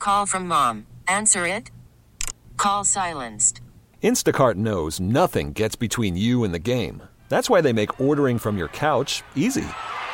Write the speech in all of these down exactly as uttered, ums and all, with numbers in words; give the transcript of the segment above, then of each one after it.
call from mom. Answer it. Call silenced. Instacart knows nothing gets between you and the game. That's why they make ordering from your couch easy.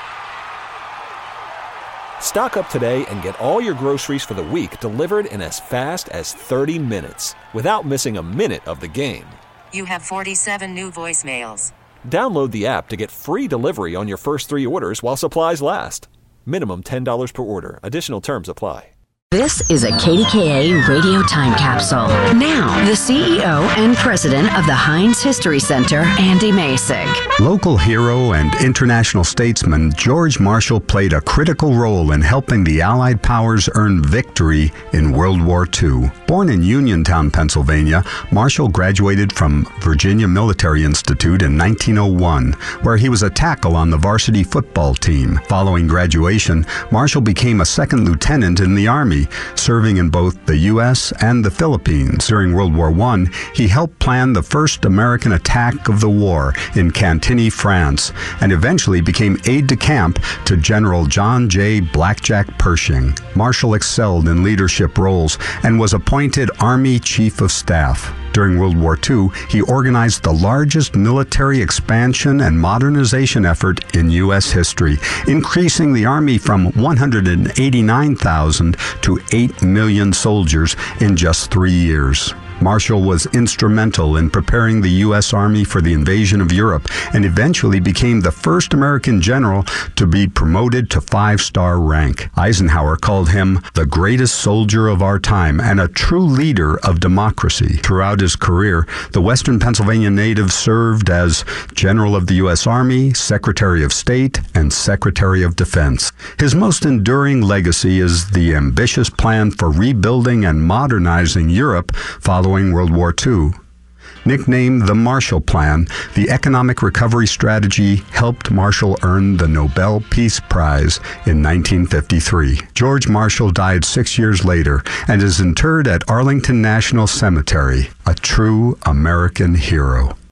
Stock up today and get all your groceries for the week delivered in as fast as thirty minutes without missing a minute of the game. You have forty-seven new voicemails. Download the app to get free delivery on your first three orders while supplies last. Minimum ten dollars per order. Additional terms apply. This is a K D K A radio time capsule. Now, the C E O and president of the Heinz History Center, Andy Masich. Local hero and international statesman George Marshall played a critical role in helping the Allied powers earn victory in World War Two. Born in Uniontown, Pennsylvania, Marshall graduated from Virginia Military Institute in nineteen oh one, where he was a tackle on the varsity football team. Following graduation, Marshall became a second lieutenant in the Army, serving in both the U S and the Philippines. During World War One, he helped plan the first American attack of the war in Cantigny, France, and eventually became aide-de-camp to General John J. Blackjack Pershing. Marshall excelled in leadership roles and was appointed Army Chief of Staff. During World War Two, he organized the largest military expansion and modernization effort in U S history, increasing the Army from one hundred eighty-nine thousand to eight million soldiers in just three years. Marshall was instrumental in preparing the U S Army for the invasion of Europe and eventually became the first American general to be promoted to five-star rank. Eisenhower called him the greatest soldier of our time and a true leader of democracy. Throughout his career, the Western Pennsylvania native served as General of the U S Army, Secretary of State, and Secretary of Defense. His most enduring legacy is the ambitious plan for rebuilding and modernizing Europe following World War Two. Nicknamed the Marshall Plan, the economic recovery strategy helped Marshall earn the Nobel Peace Prize in nineteen fifty-three. George Marshall died six years later and is interred at Arlington National Cemetery, a true American hero.